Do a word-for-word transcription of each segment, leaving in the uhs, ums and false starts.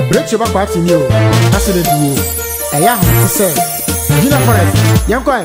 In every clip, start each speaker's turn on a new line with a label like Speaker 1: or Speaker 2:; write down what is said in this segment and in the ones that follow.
Speaker 1: break your back party ni o kasi de duo eya ho ti se Gina Forest yankoi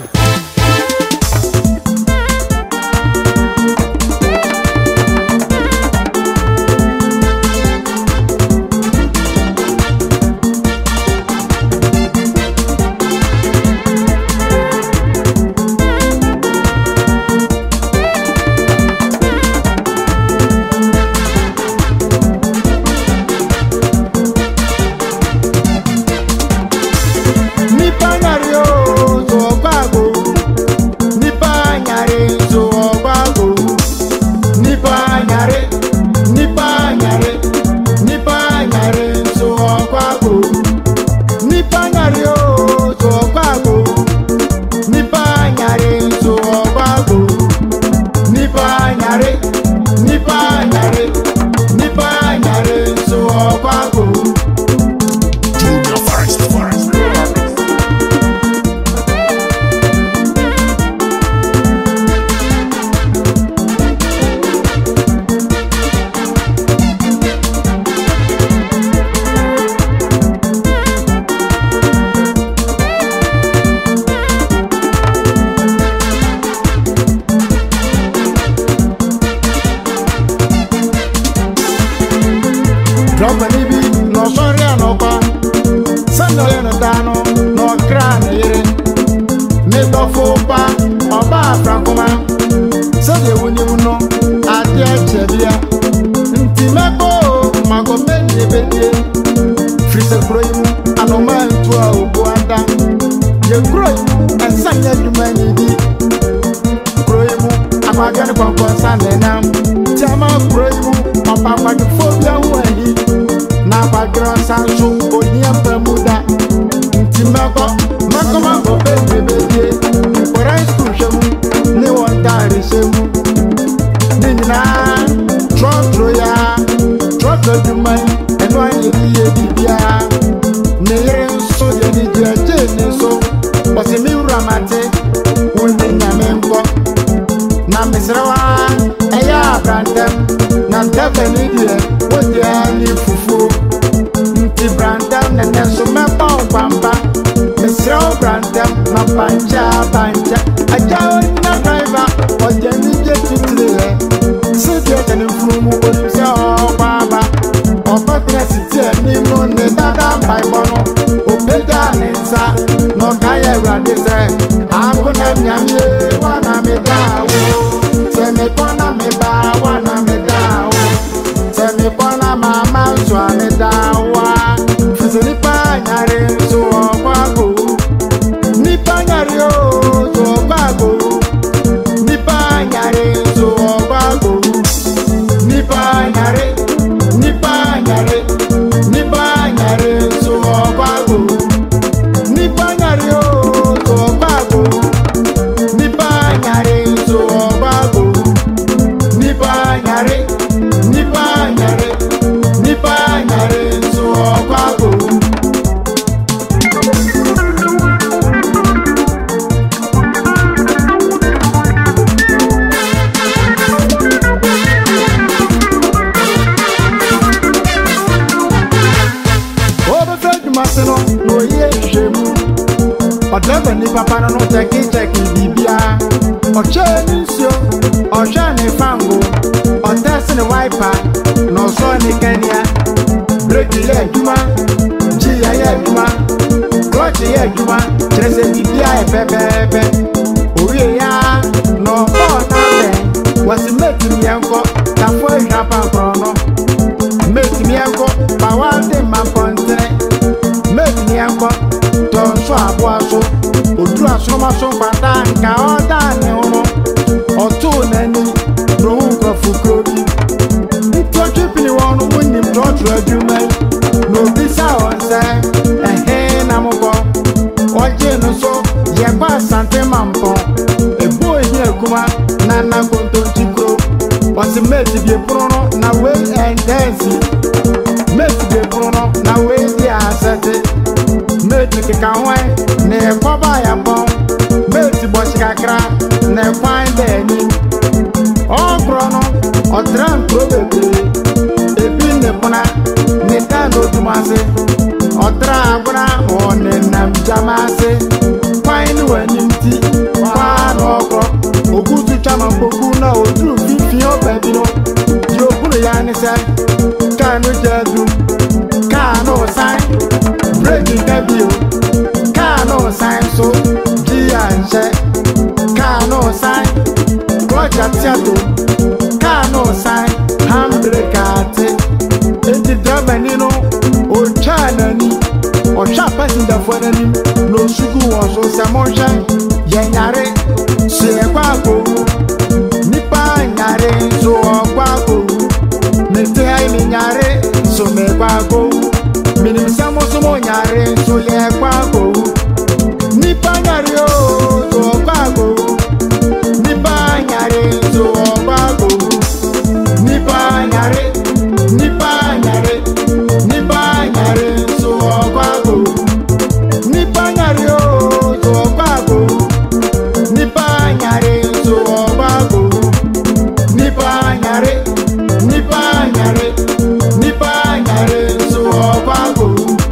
Speaker 2: Odran probably, a bin the pona, Neta no
Speaker 1: wase otra abra one nam jamase fine wenimti kwa noko ogutu chama poku na odru fifi obabi no yo kunu ya ni se kanu jadu kanu sign breaking kabio kanu sign so dia nje kanu sign koja tiato kanu sign handbrake ate enti driver ni no o chana ni o sha passenger for ni no sugu won so samonja yenyare se kwako nipa nyare so kwako nete ai ni nyare so me kwako minim samo so mo nyare so ye kwako nipa nyare o so kwako nipa nyare so kwako nipa nyare nipa nyare nipa nyare so kwako nipa nyare o so kwako nipa nyare so kwako nipa nyare nipa nyare nipa nyare so kwako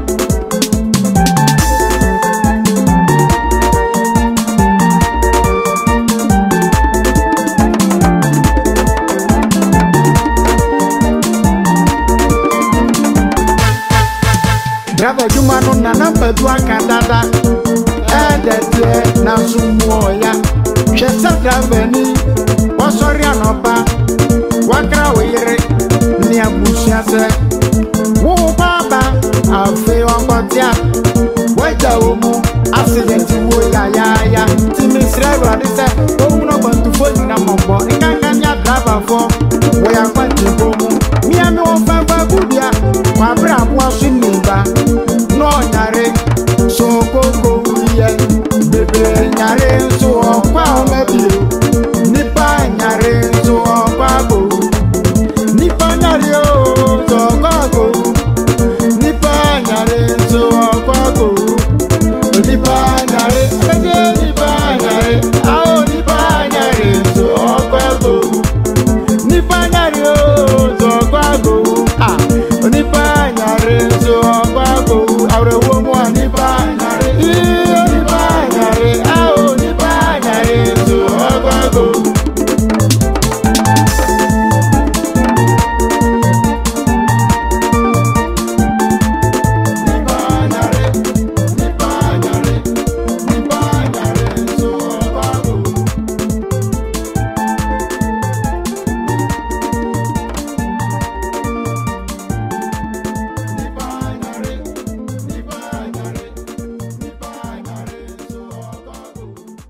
Speaker 1: Driver juma no na na pedu akadada edete na sumo ya chesa driver ni wasori anoba wakra wire ni abusia se wo baba